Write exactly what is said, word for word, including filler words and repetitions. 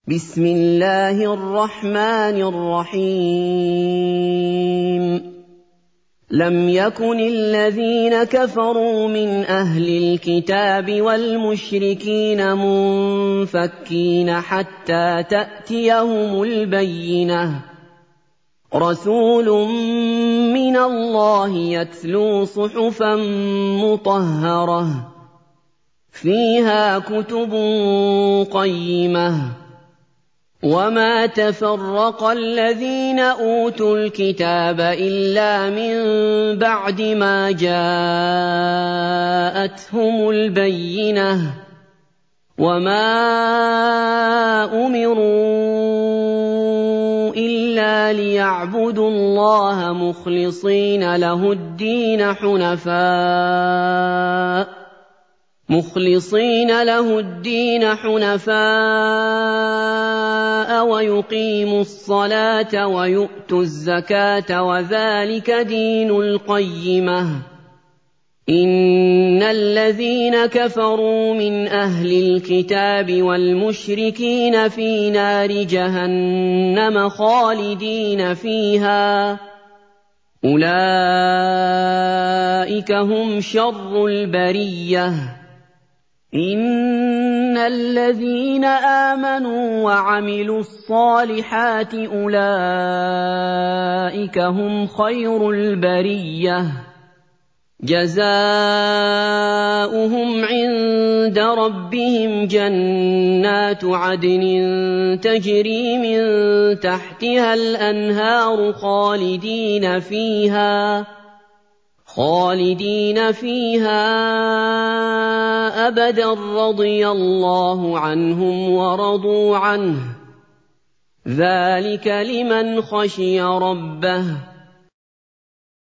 بسم الله الرحمن الرحيم لم يكن الذين كفروا من أهل الكتاب والمشركين منفكين حتى تأتيهم البينة رسول من الله يتلو صحفا مطهرة فيها كتب قيمة وما تفرق الذين أوتوا الكتاب إلا من بعد ما جاءتهم البينة وما أمروا إلا ليعبدوا الله مخلصين له الدين حنفاء مخلصين له الدين حنفاء ويقيموا الصلاة ويؤتوا الزكاة وذلك دين القيمة إن الذين كفروا من أهل الكتاب والمشركين في نار جهنم خالدين فيها أولئك هم شر البرية إن الذين آمنوا وعملوا الصالحات أولئك هم خير البرية جزاؤهم عند ربهم جنات عدن تجري من تحتها الأنهار خالدين فيها خالدين فيها أبدا رضي الله عنهم ورضوا عنه ذلك لمن خشي ربه